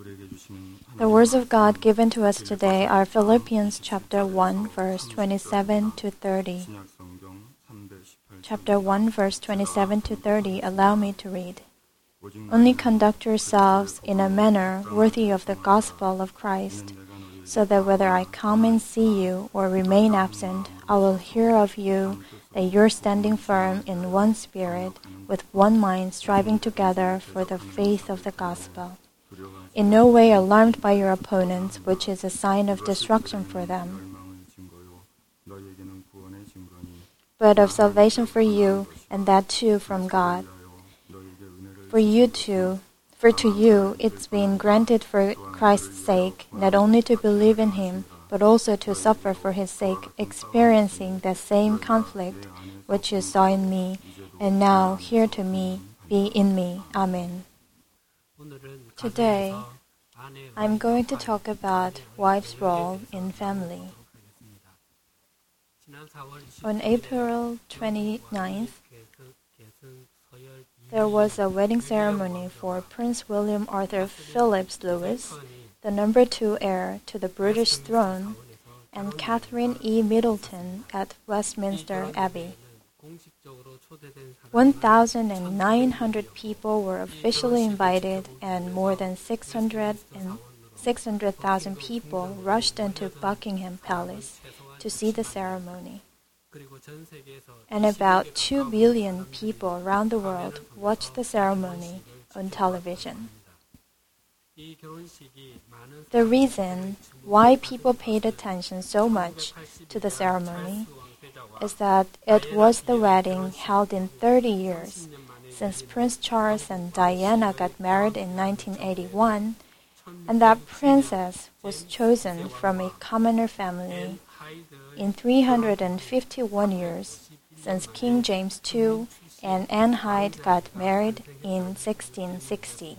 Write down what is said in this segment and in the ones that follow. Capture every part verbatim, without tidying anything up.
The words of God given to us today are Philippians chapter one, verse twenty-seven to thirty. Chapter one, verse twenty-seven to thirty, allow me to read. Only conduct yourselves in a manner worthy of the gospel of Christ, so that whether I come and see you or remain absent, I will hear of you that you're standing firm in one spirit, with one mind, striving together for the faith of the gospel. In no way alarmed by your opponents, which is a sign of destruction for them, but of salvation for you, and that too from God. For you too, for to you it's been granted for Christ's sake, not only to believe in him, but also to suffer for his sake, experiencing the same conflict which you saw in me, and now hear to me, be in me. Amen. Today, I'm going to talk about wife's role in family. On April twenty-ninth, there was a wedding ceremony for Prince William Arthur Phillips Lewis, the number two heir to the British throne, and Catherine E. Middleton at Westminster Abbey. one thousand nine hundred people were officially invited, and more than six hundred thousand people rushed into Buckingham Palace to see the ceremony. And about two billion people around the world watched the ceremony on television. The reason why people paid attention so much to the ceremony is that it was the wedding held in thirty years, since Prince Charles and Diana got married in nineteen eighty-one, and that princess was chosen from a commoner family in three hundred fifty-one years, since King James the Second and Anne Hyde got married in sixteen sixty.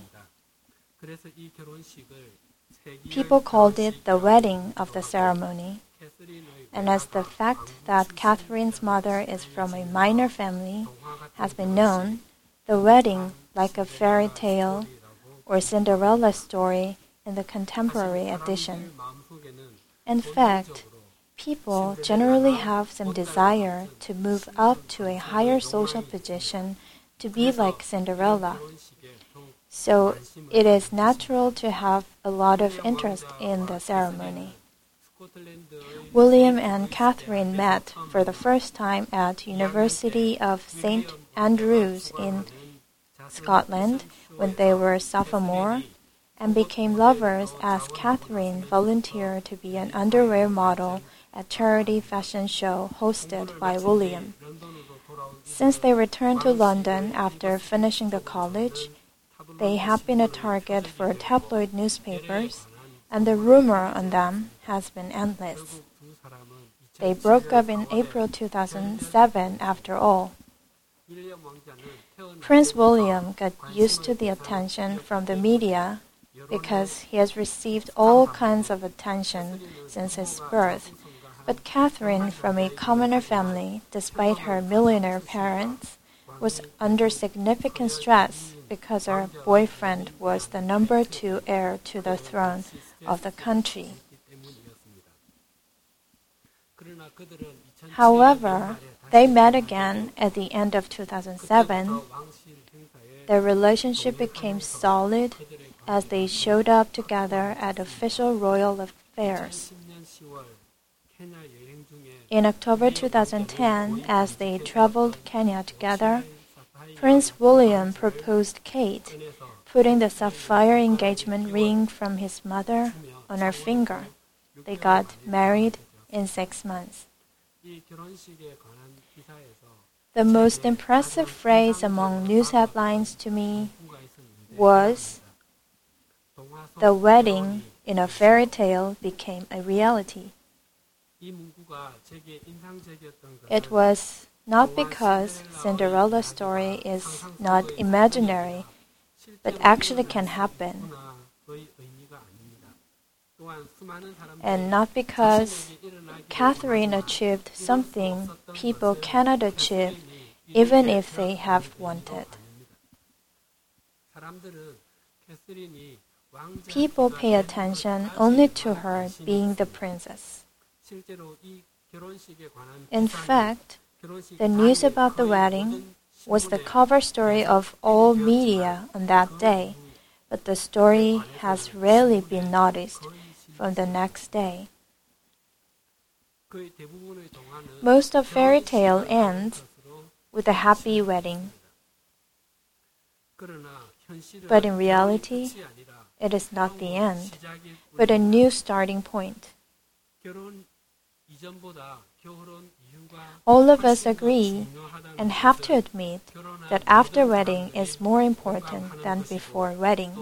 People called it the wedding of the ceremony, and as the fact that Catherine's mother is from a minor family has been known, the wedding, like a fairy tale or Cinderella story in the contemporary edition. In fact, people generally have some desire to move up to a higher social position to be like Cinderella. So it is natural to have a lot of interest in the ceremony. William and Catherine met for the first time at University of Saint Andrews in Scotland when they were sophomore, and became lovers as Catherine volunteered to be an underwear model at charity fashion show hosted by William. Since they returned to London after finishing the college, they have been a target for tabloid newspapers, and the rumor on them has been endless. They broke up in April two thousand seven after all. Prince William got used to the attention from the media because he has received all kinds of attention since his birth. But Catherine, from a commoner family, despite her millionaire parents, was under significant stress because her boyfriend was the number two heir to the throne of the country. However, they met again at the end of two thousand seven. Their relationship became solid as they showed up together at official royal affairs. In October two thousand ten, as they traveled Kenya together, Prince William proposed Kate, putting the sapphire engagement ring from his mother on her finger. They got married in six months. The most impressive phrase among news headlines to me was, "The wedding in a fairy tale became a reality." It was not because Cinderella's story is not imaginary, but actually can happen. And not because Catherine achieved something people cannot achieve even if they have wanted. People pay attention only to her being the princess. In fact, the news about the wedding was the cover story of all media on that day, but the story has rarely been noticed from the next day. Most of fairy tale ends with a happy wedding. But in reality, it is not the end, but a new starting point. All of us agree and have to admit that after wedding is more important than before wedding.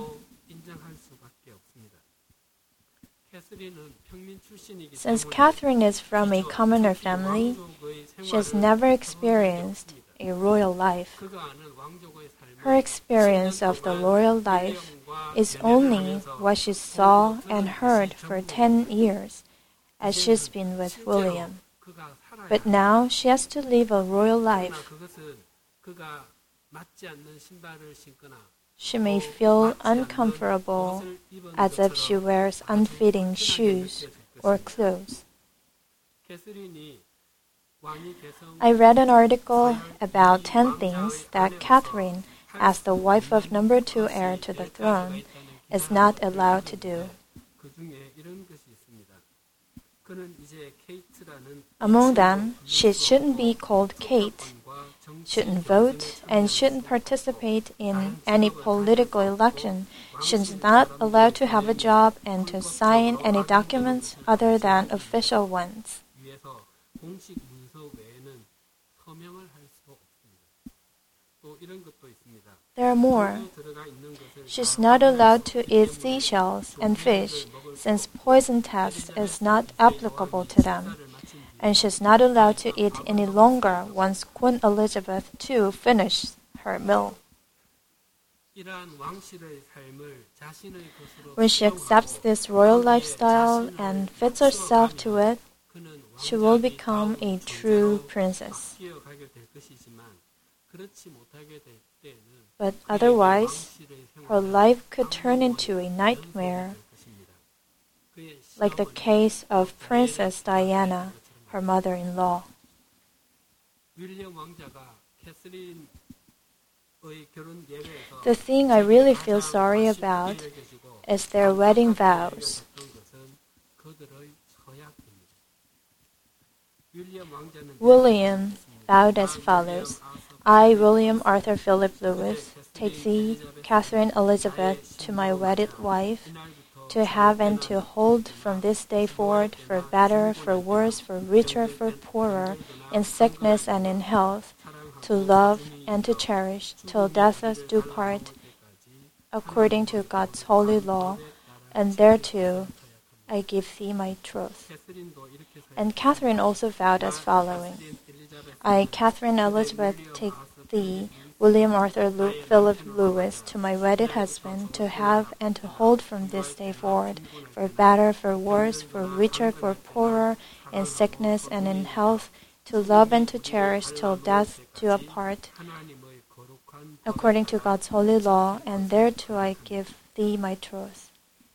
Since Catherine is from a commoner family, she has never experienced a royal life. Her experience of the royal life is only what she saw and heard for ten years, as she's been with William. But now she has to live a royal life. She may feel uncomfortable, as if she wears unfitting shoes or clothes. I read an article about ten things that Catherine, as the wife of number two heir to the throne, is not allowed to do. Among them, she shouldn't be called Kate, shouldn't vote, and shouldn't participate in any political election. She's not allowed to have a job and to sign any documents other than official ones. There are more. She's not allowed to eat seashells and fish, since poison test is not applicable to them. And she's not allowed to eat any longer once Queen Elizabeth the Second finishes her meal. When she accepts this royal lifestyle and fits herself to it, she will become a true princess. But otherwise, her life could turn into a nightmare, like the case of Princess Diana, her mother-in-law. The thing I really feel sorry about is their wedding vows. William vowed as follows: I, William Arthur Philip Louis, take thee, Catherine Elizabeth, to my wedded wife, to have and to hold from this day forward, for better, for worse, for richer, for poorer, in sickness and in health, to love and to cherish, till death us do part, according to God's holy law, and thereto I give thee my troth. And Catherine also vowed as following: I, Catherine Elizabeth, take thee, William Arthur Lu- Philip Louis, to my wedded husband, to have and to hold from this day forward, for better, for worse, for richer, for poorer, in sickness and in health, to love and to cherish till death do apart, according to God's holy law, and thereto I give thee my troth.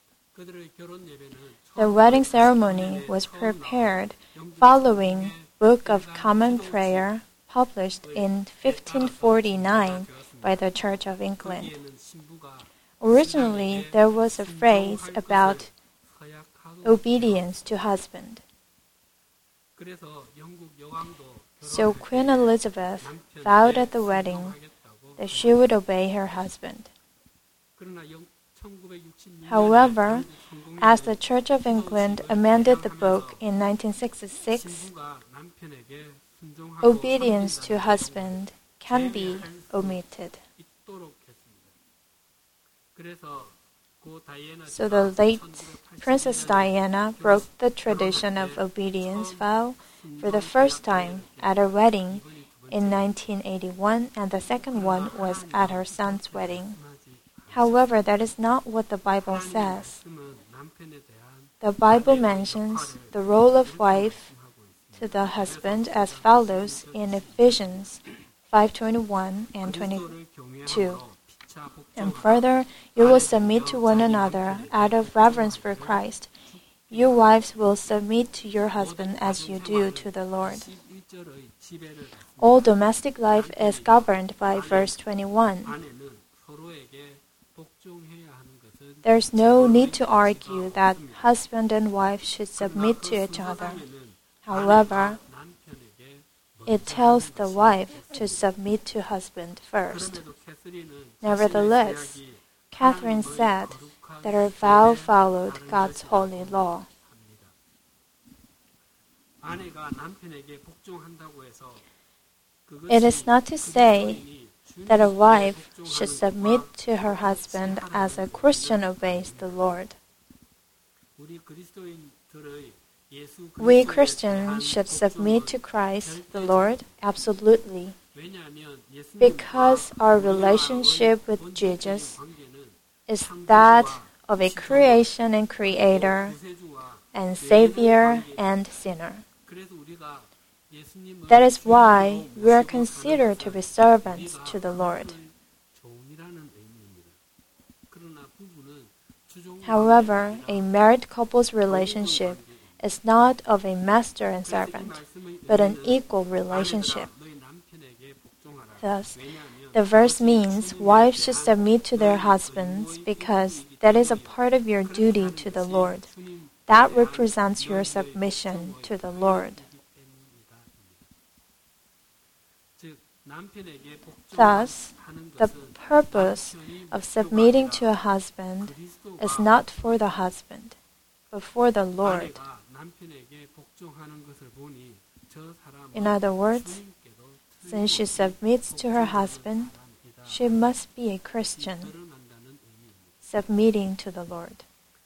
The wedding ceremony was prepared following Book of Common Prayer, published in fifteen forty-nine by the Church of England. Originally, there was a phrase about obedience to husband. So Queen Elizabeth vowed at the wedding that she would obey her husband. However, as the Church of England amended the book in nineteen sixty-six, obedience to husband can be omitted. So the late Princess Diana broke the tradition of obedience vow for the first time at her wedding in nineteen eighty-one, and the second one was at her son's wedding. However, that is not what the Bible says. The Bible mentions the role of wife to the husband as follows in Ephesians five twenty-one and twenty-two. And further, you will submit to one another out of reverence for Christ. You wives will submit to your husband as you do to the Lord. All domestic life is governed by verse twenty-one. There's no need to argue that husband and wife should submit to each other. However, it tells the wife to submit to husband first. Nevertheless, Catherine said that her vow followed God's holy law. It is not to say that a wife should submit to her husband as a Christian obeys the Lord. We Christians should submit to Christ the Lord absolutely, because our relationship with Jesus is that of a creation and creator, and Savior and sinner. That is why we are considered to be servants to the Lord. However, a married couple's relationship is not of a master and servant, but an equal relationship. Thus, the verse means wives should submit to their husbands because that is a part of your duty to the Lord. That represents your submission to the Lord. Thus, the purpose of submitting to a husband is not for the husband, but for the Lord. In other words, since she submits to her husband, she must be a Christian, submitting to the Lord.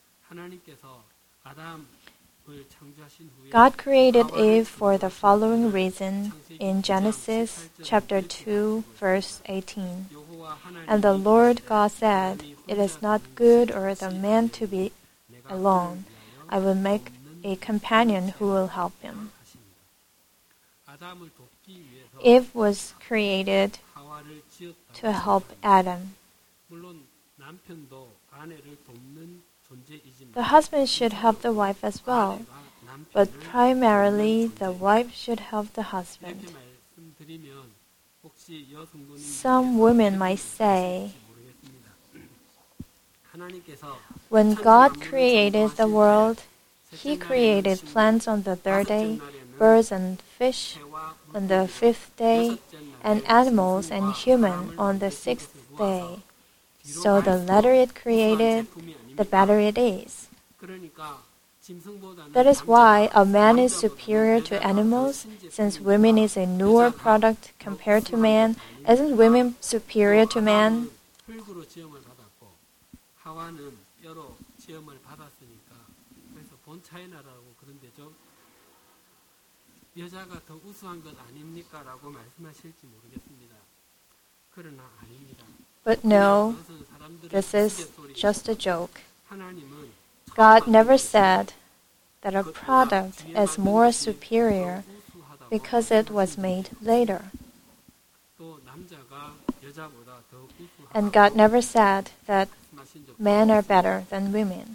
God created Eve for the following reason in Genesis chapter two, verse eighteen. And the Lord God said, "It is not good for the man to be alone. I will make a companion who will help him." Eve was created to help Adam. The husband should help the wife as well, but primarily the wife should help the husband. Some women might say, when God created the world, He created plants on the third day, birds and fish on the fifth day, and animals and human on the sixth day. So the later it created, the better it is. That is why a man is superior to animals, since women is a newer product compared to man. Isn't women superior to man? But no, this is just a joke. God never said that a product is more superior because it was made later. And God never said that men are better than women.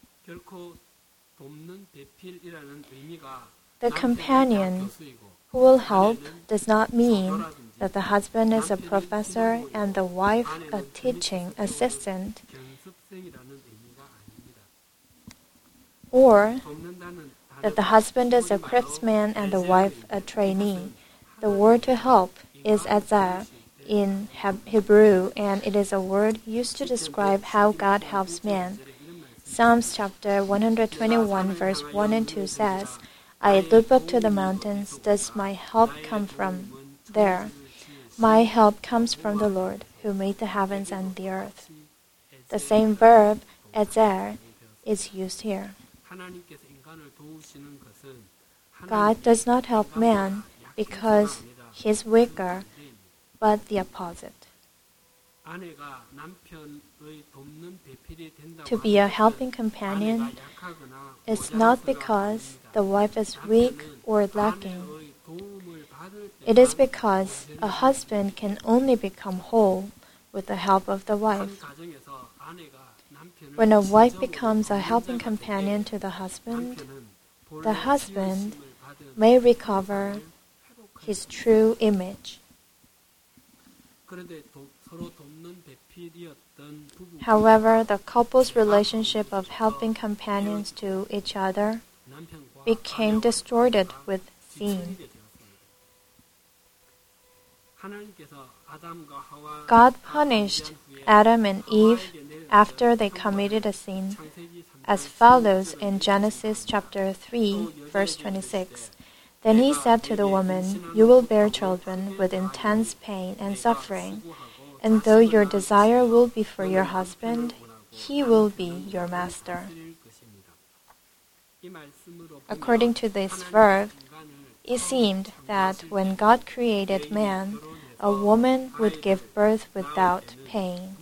The companion who will help does not mean that the husband is a professor and the wife a teaching assistant, or that the husband is a craftsman and the wife a trainee. The word to help is azar in Hebrew, and it is a word used to describe how God helps man. Psalms chapter one hundred twenty-one verse one and two says, "I look up to the mountains, does my help come from there? My help comes from the Lord, who made the heavens and the earth." The same verb, azar, is used here. God does not help man because he is weaker, but the opposite. To be a helping companion is not because the wife is weak or lacking. It is because a husband can only become whole with the help of the wife. When a wife becomes a helping companion to the husband, the husband may recover his true image. However, the couple's relationship of helping companions to each other became distorted with sin. God punished Adam and Eve after they committed a sin, as follows in Genesis chapter three, verse twenty-six. Then he said to the woman, "You will bear children with intense pain and suffering, and though your desire will be for your husband, he will be your master." According to this verse, it seemed that when God created man, a woman would give birth without pain.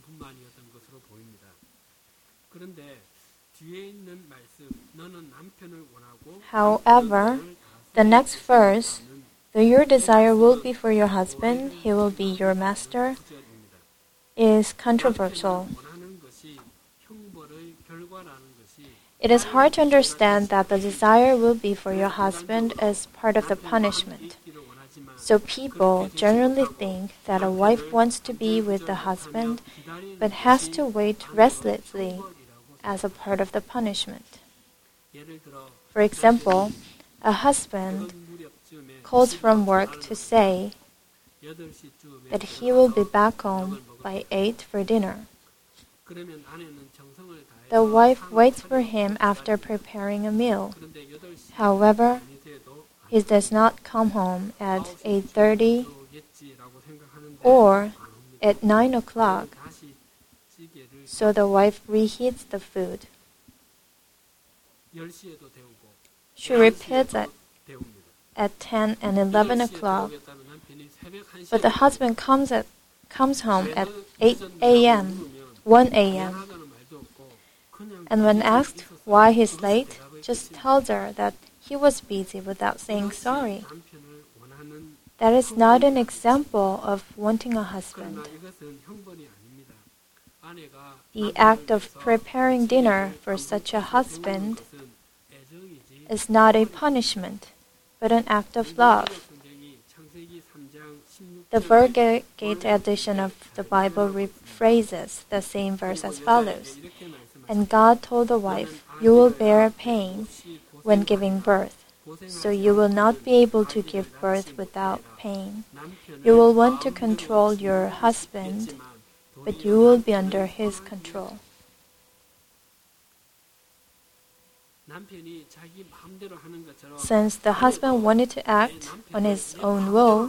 However, the next verse, "Though your desire will be for your husband, he will be your master," is controversial. It is hard to understand that the desire will be for your husband is part of the punishment. So people generally think that a wife wants to be with the husband, but has to wait restlessly as a part of the punishment. For example, a husband calls from work to say that he will be back home by eight for dinner. The wife waits for him after preparing a meal. However, he does not come home at eight thirty or at nine o'clock, so the wife reheats the food. She repeats it at ten and eleven o'clock, but the husband comes at comes home at eight a.m., one a.m., and when asked why he's late, just tells her that he was busy without saying sorry. That is not an example of wanting a husband. The act of preparing dinner for such a husband is not a punishment, but an act of love. The Vulgate edition of the Bible rephrases the same verse as follows. And God told the wife, "You will bear pain when giving birth, so you will not be able to give birth without pain. You will want to control your husband, but you will be under his control." Since the husband wanted to act on his own will,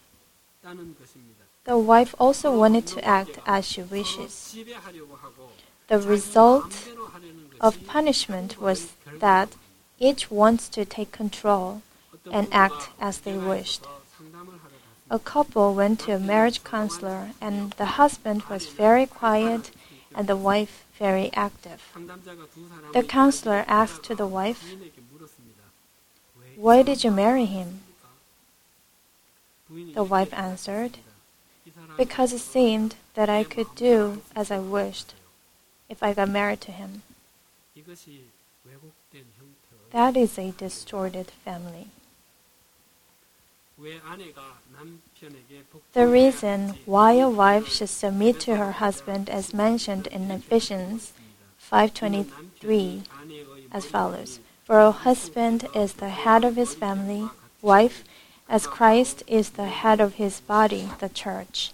the wife also wanted to act as she wishes. The result of punishment was that each wants to take control and act as they wished. A couple went to a marriage counselor, and the husband was very quiet and the wife very active. The counselor asked to the wife, "Why did you marry him?" The wife answered, "Because it seemed that I could do as I wished if I got married to him." That is a distorted family. The reason why a wife should submit to her husband is mentioned in Ephesians five twenty-three as follows. "For a husband is the head of his family, wife, as Christ is the head of his body, the church."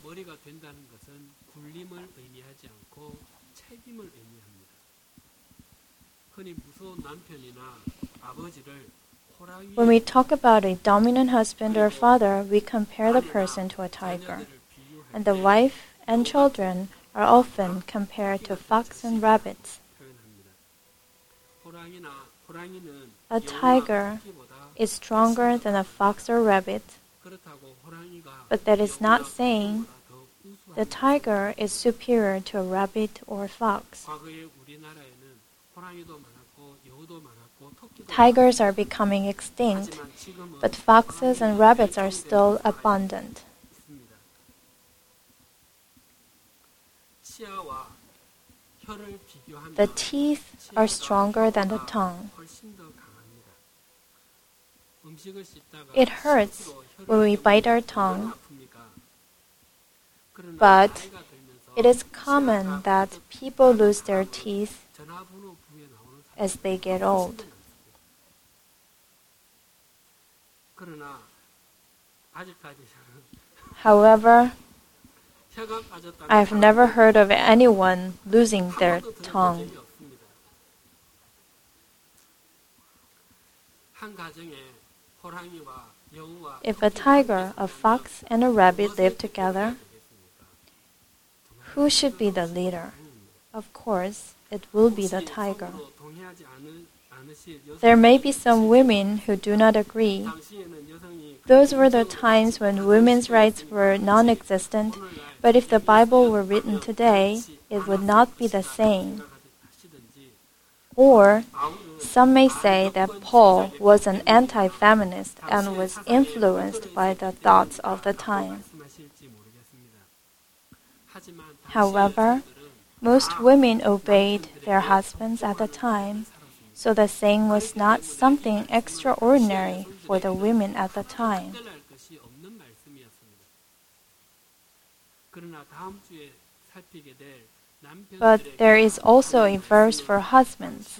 When we talk about a dominant husband or father, we compare the person to a tiger, and the wife and children are often compared to fox and rabbits. A tiger is stronger than a fox or rabbit, but that is not saying the tiger is superior to a rabbit or fox. Tigers are becoming extinct, but foxes and rabbits are still abundant. The teeth are stronger than the tongue. It hurts when we bite our tongue, but it is common that people lose their teeth as they get old. However, I have never heard of anyone losing their tongue. If a tiger, a fox, and a rabbit live together, who should be the leader? Of course, it will be the tiger. There may be some women who do not agree. Those were the times when women's rights were non-existent, but if the Bible were written today, it would not be the same. Or, some may say that Paul was an anti-feminist and was influenced by the thoughts of the time. However, most women obeyed their husbands at the time, so the saying was not something extraordinary for the women at the time. But there is also a verse for husbands.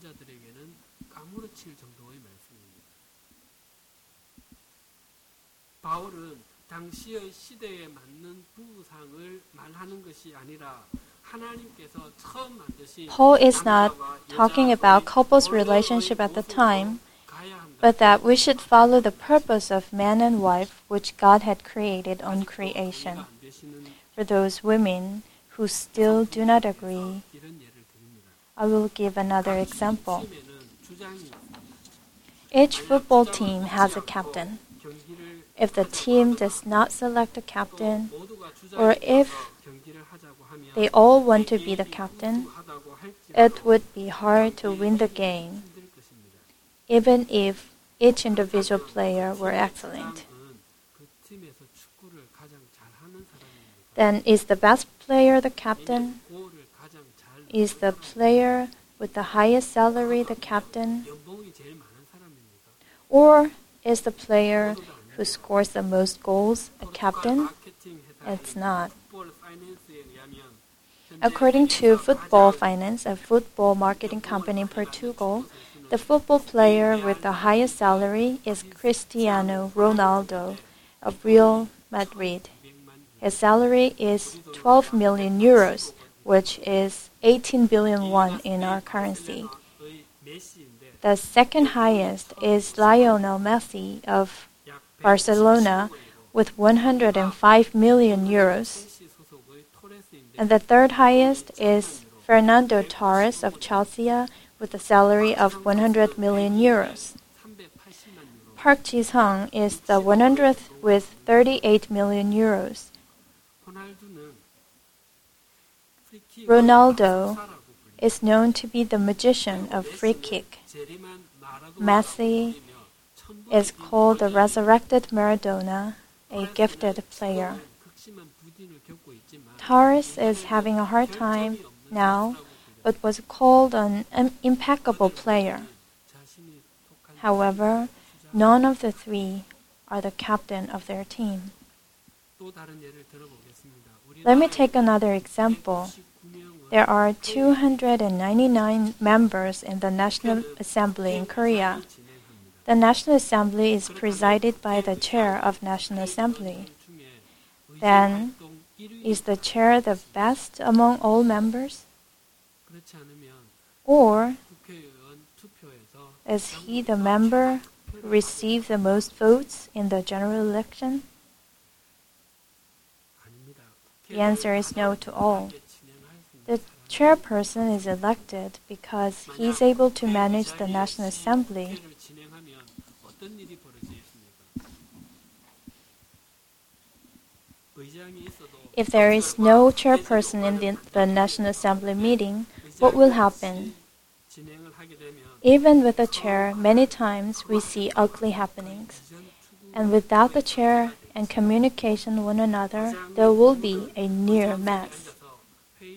Paul is not talking about couples' relationship at the time, but that we should follow the purpose of man and wife which God had created on creation. For those women who still do not agree, I will give another example. Each football team has a captain. If the team does not select a captain, or if they all want to be the captain, it would be hard to win the game, even if each individual player were excellent. Then is the best player the captain? Is the player with the highest salary the captain? Or is the player who scores the most goals a captain? It's not. According to Football Finance, a football marketing company in Portugal, the football player with the highest salary is Cristiano Ronaldo of Real Madrid. His salary is twelve million euros, which is eighteen billion won in our currency. The second highest is Lionel Messi of Barcelona with one hundred five million euros. And the third highest is Fernando Torres of Chelsea with a salary of one hundred million euros. Park Ji-sung is the one hundredth with thirty-eight million euros. Ronaldo is known to be the magician of free kick. Messi is called the resurrected Maradona, a gifted player. Torres is having a hard time now, but was called an impeccable player. However, none of the three are the captain of their team. Let me take another example. There are two hundred ninety-nine members in the National Assembly in Korea. The National Assembly is presided by the chair of National Assembly. Then, is the chair the best among all members? Or is he the member who received the most votes in the general election? The answer is no to all. The chairperson is elected because he is able to manage the National Assembly. If there is no chairperson in the, the National Assembly meeting, what will happen? Even with a chair, many times we see ugly happenings. And without the chair and communication with one another, there will be a near mess.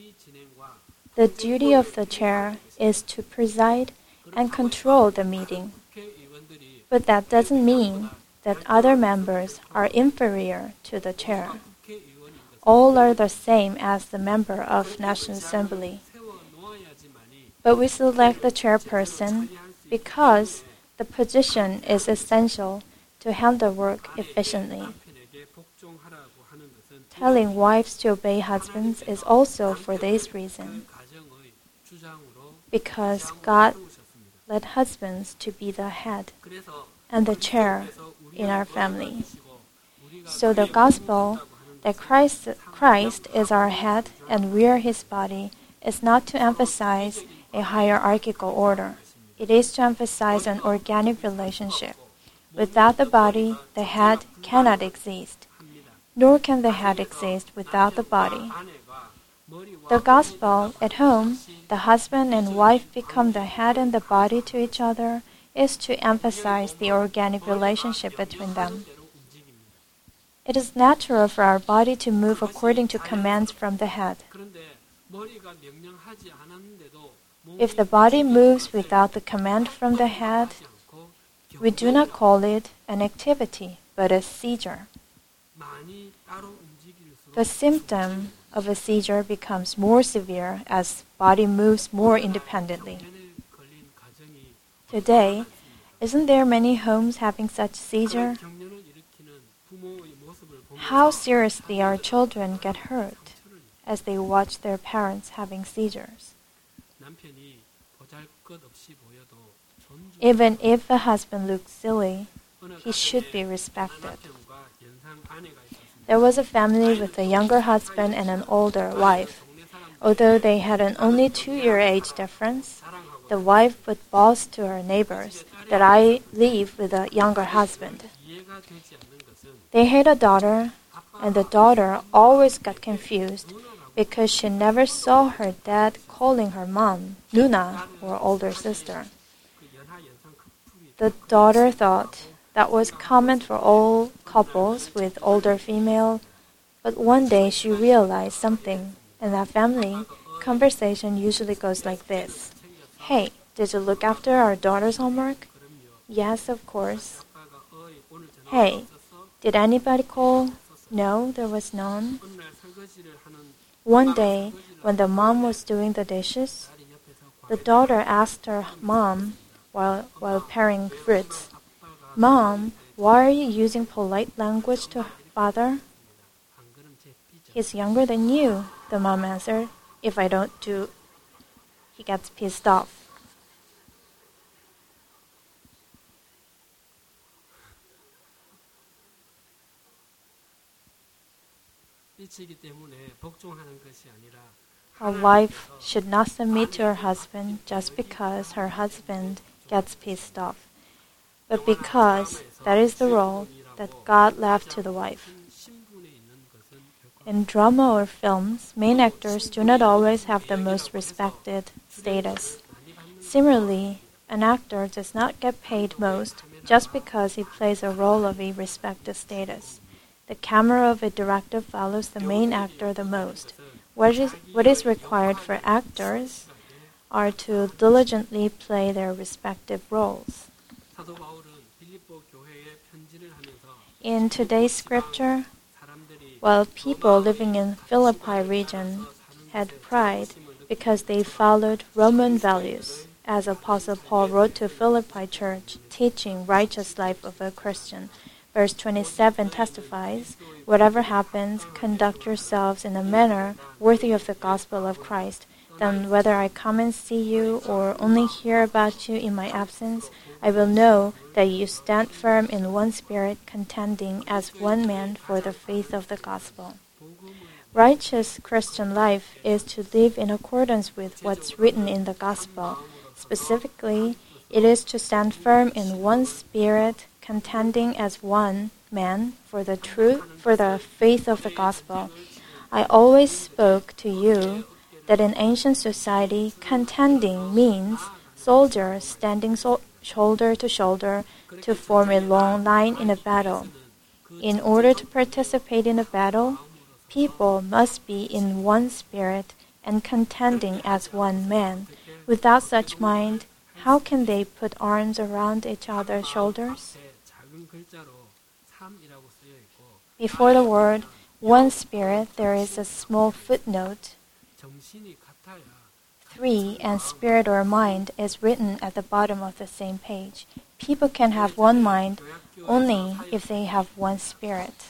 The duty of the chair is to preside and control the meeting. But that doesn't mean that other members are inferior to the chair. All are the same as the member of National Assembly. But we select the chairperson because the position is essential to handle work efficiently. Telling wives to obey husbands is also for this reason, because God led husbands to be the head and the chair in our family. So the gospel that Christ, Christ is our head and we are his body is not to emphasize a hierarchical order. It is to emphasize an organic relationship. Without the body, the head cannot exist, nor can the head exist without the body. The gospel at home, the husband and wife become the head and the body to each other, is to emphasize the organic relationship between them. It is natural for our body to move according to commands from the head. If the body moves without the command from the head, we do not call it an activity, but a seizure. The symptom of a seizure becomes more severe as body moves more independently. Today, isn't there many homes having such seizure? How seriously our children get hurt as they watch their parents having seizures. Even if the husband looks silly, he should be respected. There was a family with a younger husband and an older wife. Although they had an only two-year age difference, the wife would boast to her neighbors that I live with a younger husband. They had a daughter, and the daughter always got confused because she never saw her dad calling her mom, Nuna, or older sister. The daughter thought that was common for all couples with older female, but one day she realized something. In that family, conversation usually goes like this. Hey, did you look after our daughter's homework? Yes, of course. Hey, did anybody call? No, there was none. One day, when the mom was doing the dishes, the daughter asked her mom while, while paring fruits, Mom, why are you using polite language to father? He's younger than you, the mom answered. If I don't do, he gets pissed off. A wife should not submit to her husband just because her husband gets pissed off, but because that is the role that God left to the wife. In drama or films, main actors do not always have the most respected status. Similarly, an actor does not get paid most just because he plays a role of a respected status. The camera of a director follows the main actor the most. What is, what is required for actors are to diligently play their respective roles. In today's scripture, while people living in Philippi region had pride because they followed Roman values, as Apostle Paul wrote to Philippi church, teaching righteous life of a Christian, verse twenty-seven testifies, whatever happens, conduct yourselves in a manner worthy of the gospel of Christ. Then whether I come and see you or only hear about you in my absence, I will know that you stand firm in one spirit, contending as one man for the faith of the gospel. Righteous Christian life is to live in accordance with what's written in the gospel. Specifically, it is to stand firm in one spirit, contending as one man for the truth, for the faith of the gospel. I always spoke to you that in ancient society, contending means soldiers standing so- shoulder to shoulder to form a long line in a battle. In order to participate in a battle, people must be in one spirit and contending as one man. Without such mind, how can they put arms around each other's shoulders? Before the word one spirit, there is a small footnote. Three and spirit or mind is written at the bottom of the same page. People can have one mind only if they have one spirit.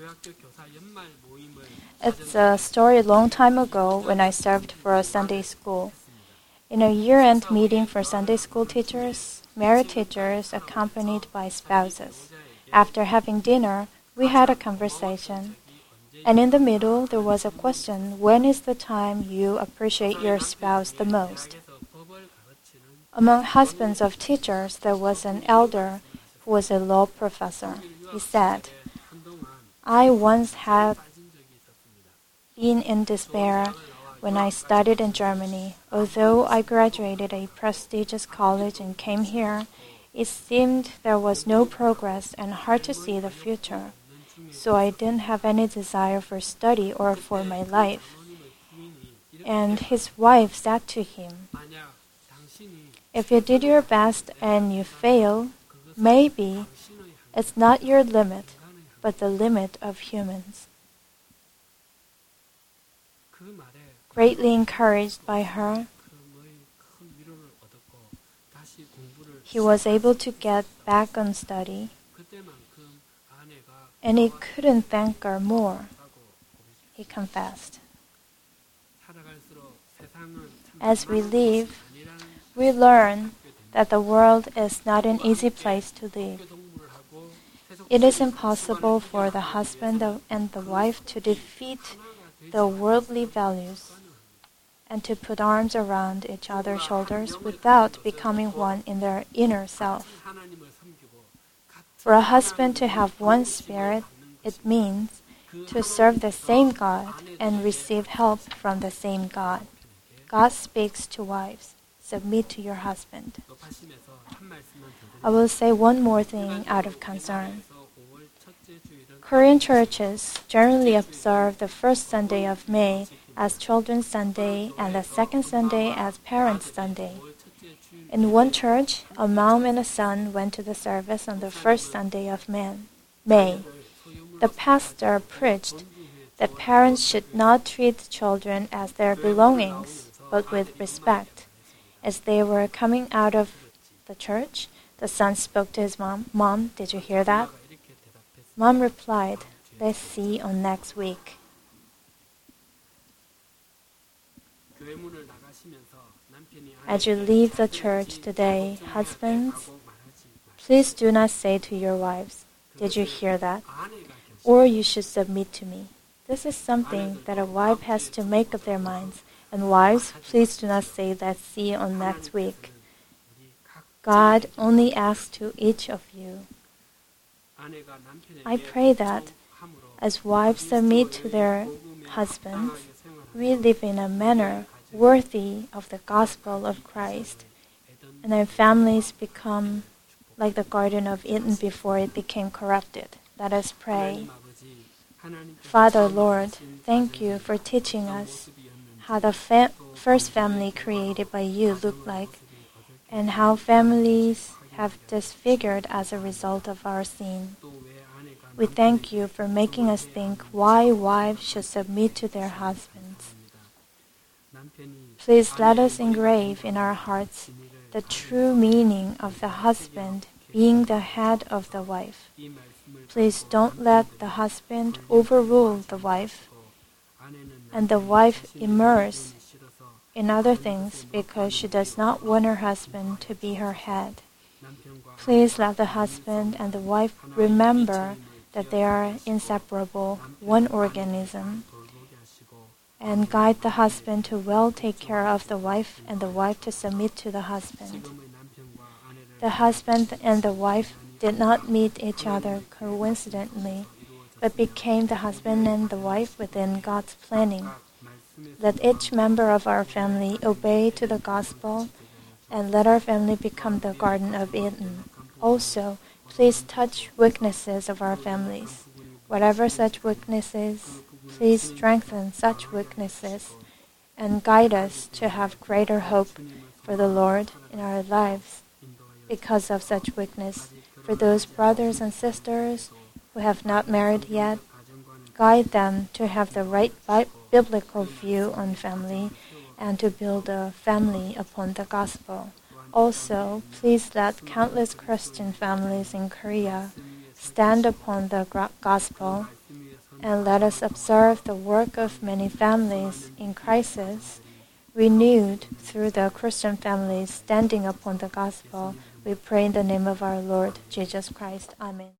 It's a story a long time ago when I served for a Sunday school. In a year-end meeting for Sunday school teachers, married teachers accompanied by spouses. After having dinner, we had a conversation. And in the middle, there was a question, when is the time you appreciate your spouse the most? Among husbands of teachers, there was an elder who was a law professor. He said, I once had been in despair when I studied in Germany. Although I graduated a prestigious college and came here, it seemed there was no progress and hard to see the future. So I didn't have any desire for study or for my life. And his wife said to him, if you did your best and you fail, maybe it's not your limit, but the limit of humans. Greatly encouraged by her, he was able to get back on study, and he couldn't thank her more, he confessed. As we live, we learn that the world is not an easy place to live. It is impossible for the husband and the wife to defeat the worldly values and to put arms around each other's shoulders without becoming one in their inner self. For a husband to have one spirit, it means to serve the same God and receive help from the same God. God speaks to wives, submit to your husband. I will say one more thing out of concern. Korean churches generally observe the first Sunday of May as Children's Sunday and the second Sunday as Parents' Sunday. In one church, a mom and a son went to the service on the first Sunday of May. The pastor preached that parents should not treat children as their belongings, but with respect. As they were coming out of the church, the son spoke to his mom, Mom, did you hear that? Mom replied, let's see on next week. As you leave the church today, husbands, please do not say to your wives, did you hear that? Or you should submit to me. This is something that a wife has to make up their minds. And wives, please do not say let's see on next week. God only asks to each of you. I pray that as wives submit to their husbands, we live in a manner worthy of the gospel of Christ, and our families become like the Garden of Eden before it became corrupted. Let us pray. Father, Lord, thank you for teaching us how the fa- first family created by you looked like, and how families have disfigured as a result of our sin. We thank you for making us think why wives should submit to their husbands. Please let us engrave in our hearts the true meaning of the husband being the head of the wife. Please don't let the husband overrule the wife, and the wife immerse in other things because she does not want her husband to be her head. Please let the husband and the wife remember that they are inseparable, one organism, and guide the husband to well take care of the wife and the wife to submit to the husband. The husband and the wife did not meet each other coincidentally, but became the husband and the wife within God's planning. Let each member of our family obey to the gospel, and let our family become the Garden of Eden. Also, please touch weaknesses of our families. Whatever such weaknesses, please strengthen such weaknesses, and guide us to have greater hope for the Lord in our lives. Because of such weakness, for those brothers and sisters who have not married yet, guide them to have the right bi- biblical view on family and to build a family upon the gospel. Also, please let countless Christian families in Korea stand upon the gra- gospel, and let us observe the work of many families in crisis, renewed through the Christian families standing upon the gospel. We pray in the name of our Lord Jesus Christ. Amen.